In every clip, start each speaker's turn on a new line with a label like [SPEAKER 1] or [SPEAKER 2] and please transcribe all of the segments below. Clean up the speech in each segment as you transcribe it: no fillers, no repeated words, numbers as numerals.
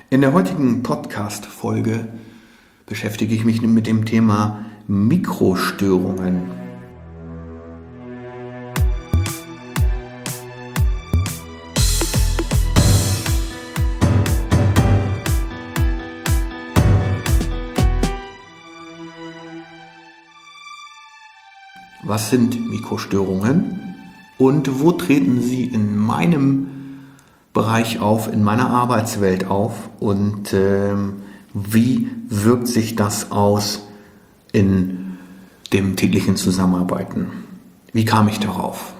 [SPEAKER 1] In der heutigen Podcast-Folge beschäftige ich mich mit dem Thema Mikrostörungen. Was sind Mikrostörungen und wo treten sie in meinem Bereich auf, in meiner Arbeitswelt auf und wie wirkt sich das aus in dem täglichen Zusammenarbeiten? Wie kam ich darauf?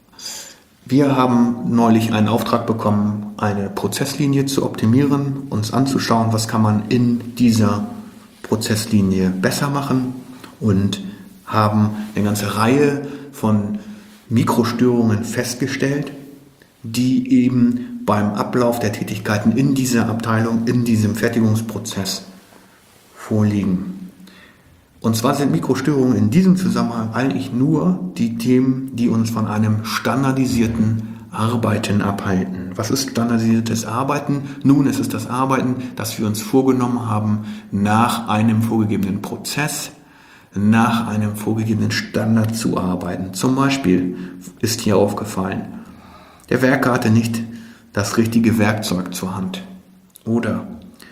[SPEAKER 1] Wir haben neulich einen Auftrag bekommen, eine Prozesslinie zu optimieren, uns anzuschauen, was kann man in dieser Prozesslinie besser machen und haben eine ganze Reihe von Mikrostörungen festgestellt, die eben beim Ablauf der Tätigkeiten in dieser Abteilung, in diesem Fertigungsprozess vorliegen. Und zwar sind Mikrostörungen in diesem Zusammenhang eigentlich nur die Themen, die uns von einem standardisierten Arbeiten abhalten. Was ist standardisiertes Arbeiten? Nun, es ist das Arbeiten, das wir uns vorgenommen haben, nach einem vorgegebenen Prozess, nach einem vorgegebenen Standard zu arbeiten. Zum Beispiel ist hier aufgefallen, der Werker hatte nicht das richtige Werkzeug zur Hand. Oder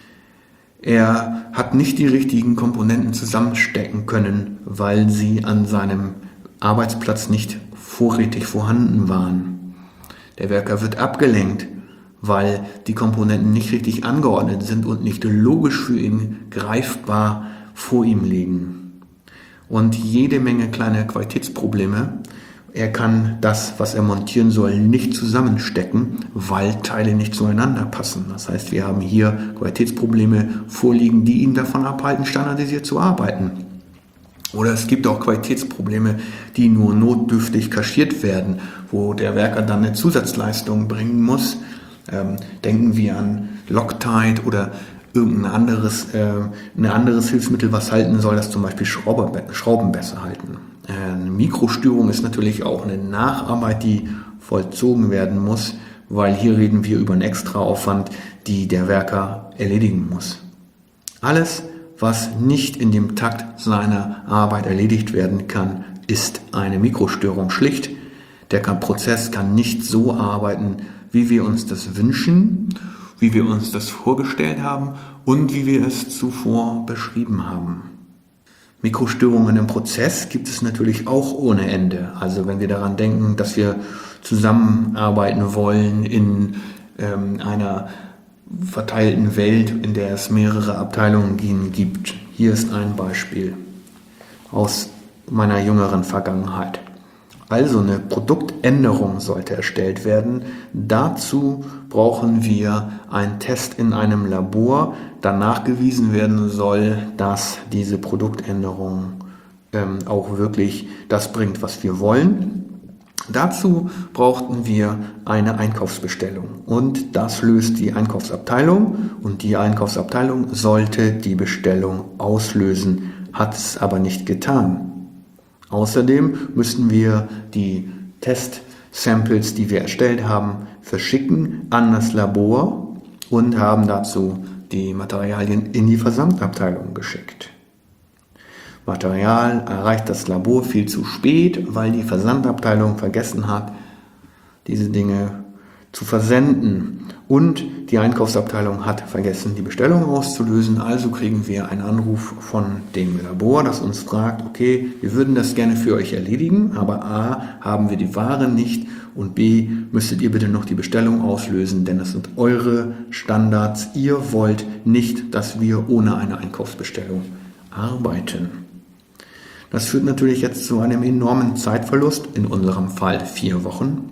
[SPEAKER 1] er hat nicht die richtigen Komponenten zusammenstecken können, weil sie an seinem Arbeitsplatz nicht vorrätig vorhanden waren. Der Werker wird abgelenkt, weil die Komponenten nicht richtig angeordnet sind und nicht logisch für ihn greifbar vor ihm liegen. Und jede Menge kleine Qualitätsprobleme. Er kann das, was er montieren soll, nicht zusammenstecken, weil Teile nicht zueinander passen. Das heißt, wir haben hier Qualitätsprobleme vorliegen, die ihn davon abhalten, standardisiert zu arbeiten. Oder es gibt auch Qualitätsprobleme, die nur notdürftig kaschiert werden, wo der Werker dann eine Zusatzleistung bringen muss. Denken wir an Loctite oder irgendein anderes Hilfsmittel, was halten soll, das zum Beispiel Schrauben besser halten. Eine Mikrostörung ist natürlich auch eine Nacharbeit, die vollzogen werden muss, weil hier reden wir über einen Extraaufwand, die der Werker erledigen muss. Alles, was nicht in dem Takt seiner Arbeit erledigt werden kann, ist eine Mikrostörung. Schlicht, der Prozess kann nicht so arbeiten, wie wir uns das wünschen, wie wir uns das vorgestellt haben und wie wir es zuvor beschrieben haben. Mikrostörungen im Prozess gibt es natürlich auch ohne Ende. Also wenn wir daran denken, dass wir zusammenarbeiten wollen in einer verteilten Welt, in der es mehrere Abteilungen gibt. Hier ist ein Beispiel aus meiner jüngeren Vergangenheit. Also eine Produktänderung sollte erstellt werden. Dazu brauchen wir einen Test in einem Labor, da nachgewiesen werden soll, dass diese Produktänderung auch wirklich das bringt, was wir wollen. Dazu brauchten wir eine Einkaufsbestellung und das löst die Einkaufsabteilung und die Einkaufsabteilung sollte die Bestellung auslösen, hat es aber nicht getan. Außerdem müssten wir die Test-Samples, die wir erstellt haben, verschicken an das Labor und haben dazu die Materialien in die Versandabteilung geschickt. Material erreicht das Labor viel zu spät, weil die Versandabteilung vergessen hat, diese Dinge zu versenden. Und die Einkaufsabteilung hat vergessen, die Bestellung auszulösen. Also kriegen wir einen Anruf von dem Labor, das uns fragt, okay, wir würden das gerne für euch erledigen, aber A, haben wir die Ware nicht und B, müsstet ihr bitte noch die Bestellung auslösen, denn das sind eure Standards. Ihr wollt nicht, dass wir ohne eine Einkaufsbestellung arbeiten. Das führt natürlich jetzt zu einem enormen Zeitverlust, in unserem Fall 4 Wochen.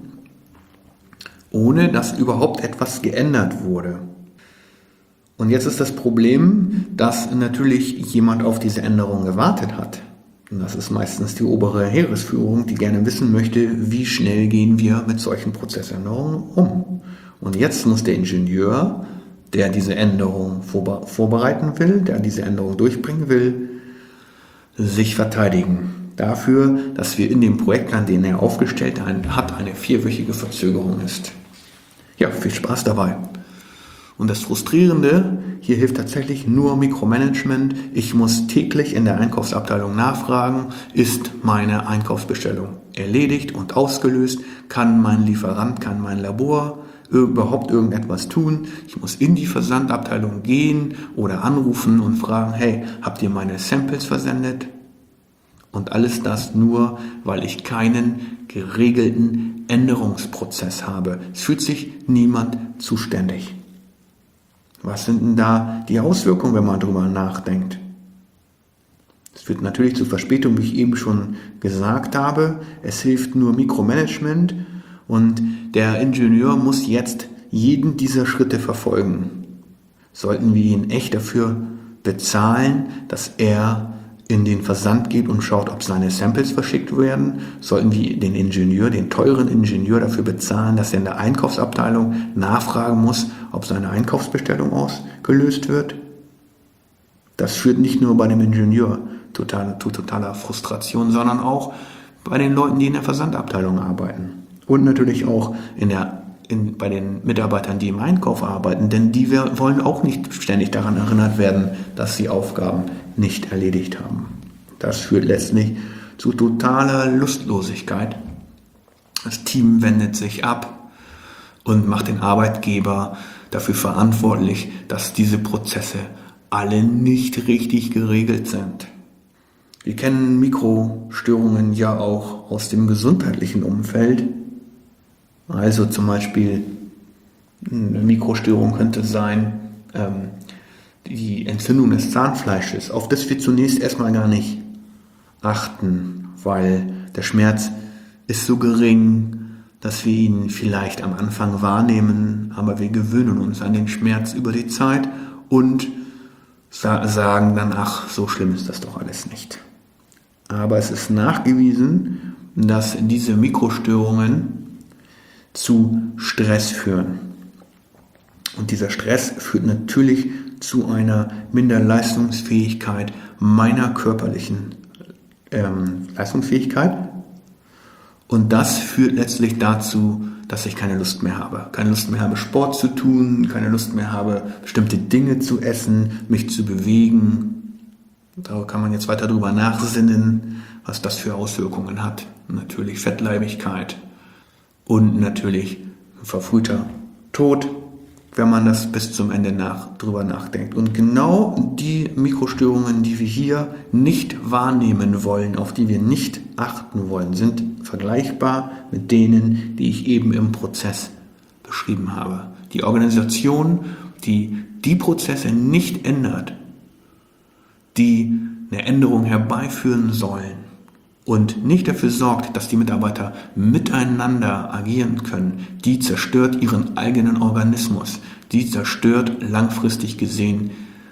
[SPEAKER 1] Ohne dass überhaupt etwas geändert wurde. Und jetzt ist das Problem, dass natürlich jemand auf diese Änderung gewartet hat. Und das ist meistens die obere Heeresführung, die gerne wissen möchte, wie schnell gehen wir mit solchen Prozessänderungen um. Und jetzt muss der Ingenieur, der diese Änderung vorbereiten will, der diese Änderung durchbringen will, sich verteidigen. Dafür, dass wir in dem Projektplan, den er aufgestellt hat, eine 4-wöchige Verzögerung ist. Ja, viel Spaß dabei. Und das Frustrierende, hier hilft tatsächlich nur Mikromanagement. Ich muss täglich in der Einkaufsabteilung nachfragen, ist meine Einkaufsbestellung erledigt und ausgelöst? Kann mein Lieferant, kann mein Labor überhaupt irgendetwas tun? Ich muss in die Versandabteilung gehen oder anrufen und fragen, hey, habt ihr meine Samples versendet? Und alles das nur, weil ich keinen geregelten Änderungsprozess habe. Es fühlt sich niemand zuständig. Was sind denn da die Auswirkungen, wenn man darüber nachdenkt? Es führt natürlich zu Verspätung, wie ich eben schon gesagt habe. Es hilft nur Mikromanagement und der Ingenieur muss jetzt jeden dieser Schritte verfolgen. Sollten wir ihn echt dafür bezahlen, dass er in den Versand geht und schaut, ob seine Samples verschickt werden? Sollten wir den Ingenieur, den teuren Ingenieur dafür bezahlen, dass er in der Einkaufsabteilung nachfragen muss, ob seine Einkaufsbestellung ausgelöst wird? Das führt nicht nur bei dem Ingenieur zu totaler Frustration, sondern auch bei den Leuten, die in der Versandabteilung arbeiten. Und natürlich auch bei den Mitarbeitern, die im Einkauf arbeiten, denn die wollen auch nicht ständig daran erinnert werden, dass sie Aufgaben nicht erledigt haben. Das führt letztlich zu totaler Lustlosigkeit. Das Team wendet sich ab und macht den Arbeitgeber dafür verantwortlich, dass diese Prozesse alle nicht richtig geregelt sind. Wir kennen Mikrostörungen ja auch aus dem gesundheitlichen Umfeld. Also zum Beispiel eine Mikrostörung könnte sein, die Entzündung des Zahnfleisches, auf das wir zunächst erstmal gar nicht achten, weil der Schmerz ist so gering, dass wir ihn vielleicht am Anfang wahrnehmen, aber wir gewöhnen uns an den Schmerz über die Zeit und sagen dann, ach, so schlimm ist das doch alles nicht. Aber es ist nachgewiesen, dass diese Mikrostörungen zu Stress führen. Und dieser Stress führt natürlich zu einer Minderleistungsfähigkeit meiner körperlichen Leistungsfähigkeit. Und das führt letztlich dazu, dass ich keine Lust mehr habe. Keine Lust mehr habe, Sport zu tun, keine Lust mehr habe, bestimmte Dinge zu essen, mich zu bewegen. Da kann man jetzt weiter drüber nachsinnen, was das für Auswirkungen hat. Natürlich Fettleibigkeit und natürlich verfrühter Tod, wenn man das bis zum Ende drüber nachdenkt. Und genau die Mikrostörungen, die wir hier nicht wahrnehmen wollen, auf die wir nicht achten wollen, sind vergleichbar mit denen, die ich eben im Prozess beschrieben habe. Die Organisation, die die Prozesse nicht ändert, die eine Änderung herbeiführen sollen und nicht dafür sorgt, dass die Mitarbeiter miteinander agieren können, die zerstört ihren eigenen Organismus, die zerstört langfristig gesehen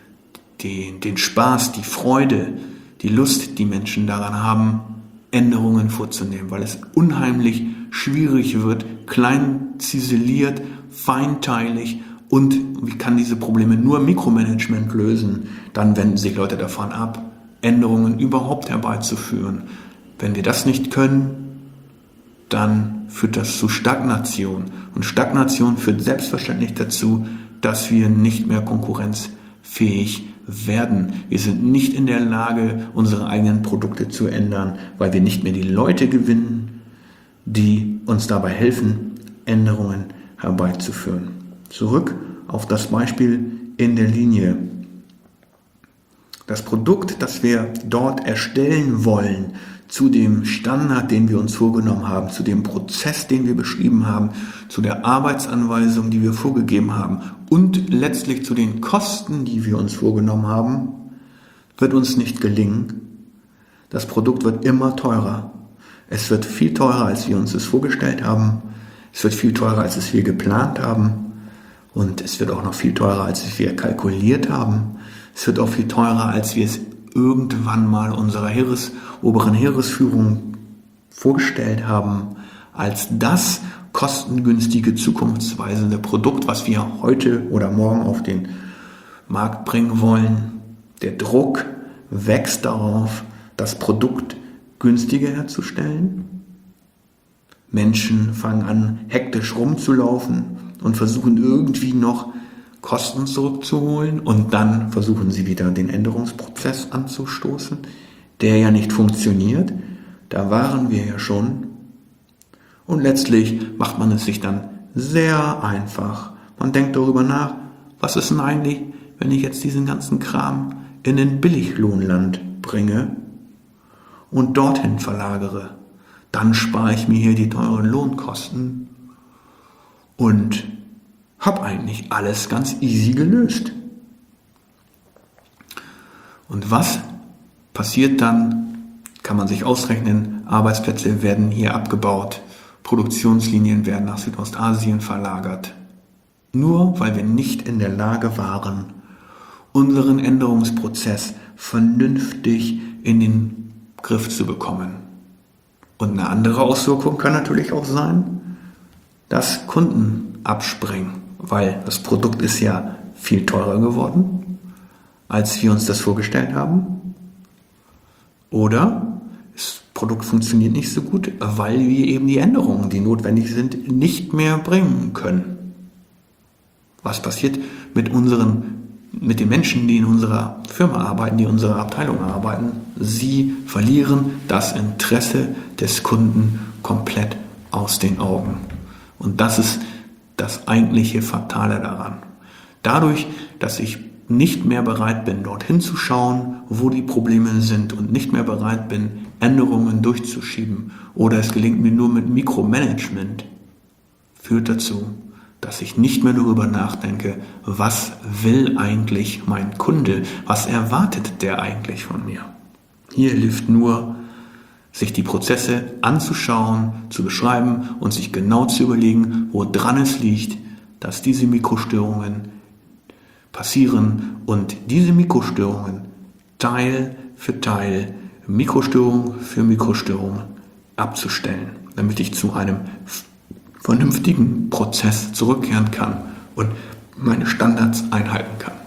[SPEAKER 1] den Spaß, die Freude, die Lust, die Menschen daran haben, Änderungen vorzunehmen, weil es unheimlich schwierig wird, klein ziseliert, feinteilig. Und wie kann diese Probleme nur Mikromanagement lösen? Dann wenden sich Leute davon ab, Änderungen überhaupt herbeizuführen. Wenn wir das nicht können, dann führt das zu Stagnation. Und Stagnation führt selbstverständlich dazu, dass wir nicht mehr konkurrenzfähig werden. Wir sind nicht in der Lage, unsere eigenen Produkte zu ändern, weil wir nicht mehr die Leute gewinnen, die uns dabei helfen, Änderungen herbeizuführen. Zurück auf das Beispiel in der Linie. Das Produkt, das wir dort erstellen wollen, zu dem Standard, den wir uns vorgenommen haben, zu dem Prozess, den wir beschrieben haben, zu der Arbeitsanweisung, die wir vorgegeben haben und letztlich zu den Kosten, die wir uns vorgenommen haben, wird uns nicht gelingen. Das Produkt wird immer teurer. Es wird viel teurer, als wir uns es vorgestellt haben. Es wird viel teurer, als es wir geplant haben. Und es wird auch noch viel teurer, als wir kalkuliert haben. Es wird auch viel teurer, als wir es irgendwann mal unserer oberen Heeresführung vorgestellt haben, als das kostengünstige, zukunftsweisende Produkt, was wir heute oder morgen auf den Markt bringen wollen. Der Druck wächst darauf, das Produkt günstiger herzustellen. Menschen fangen an, hektisch rumzulaufen und versuchen irgendwie noch Kosten zurückzuholen und dann versuchen sie wieder den Änderungsprozess anzustoßen, der ja nicht funktioniert. Da waren wir ja schon. Und letztlich macht man es sich dann sehr einfach. Man denkt darüber nach, was ist denn eigentlich, wenn ich jetzt diesen ganzen Kram in ein Billiglohnland bringe und dorthin verlagere. Dann spare ich mir hier die teuren Lohnkosten und habe eigentlich alles ganz easy gelöst. Und was passiert dann? Kann man sich ausrechnen. Arbeitsplätze werden hier abgebaut. Produktionslinien werden nach Südostasien verlagert. Nur weil wir nicht in der Lage waren, unseren Änderungsprozess vernünftig in den Griff zu bekommen. Und eine andere Auswirkung kann natürlich auch sein, dass Kunden abspringen, weil das Produkt ist ja viel teurer geworden, als wir uns das vorgestellt haben. Oder das Produkt funktioniert nicht so gut, weil wir eben die Änderungen, die notwendig sind, nicht mehr bringen können. Was passiert mit den Menschen, die in unserer Firma arbeiten, die in unserer Abteilung arbeiten? Sie verlieren das Interesse des Kunden komplett aus den Augen. Und das ist das eigentliche Fatale daran. Dadurch, dass ich nicht mehr bereit bin, dorthin zu schauen, wo die Probleme sind und nicht mehr bereit bin, Änderungen durchzuschieben oder es gelingt mir nur mit Mikromanagement, führt dazu, dass ich nicht mehr darüber nachdenke, was will eigentlich mein Kunde, was erwartet der eigentlich von mir. Hier hilft nur, sich die Prozesse anzuschauen, zu beschreiben und sich genau zu überlegen, woran es liegt, dass diese Mikrostörungen passieren und diese Mikrostörungen Teil für Teil, Mikrostörung für Mikrostörung abzustellen, damit ich zu einem vernünftigen Prozess zurückkehren kann und meine Standards einhalten kann.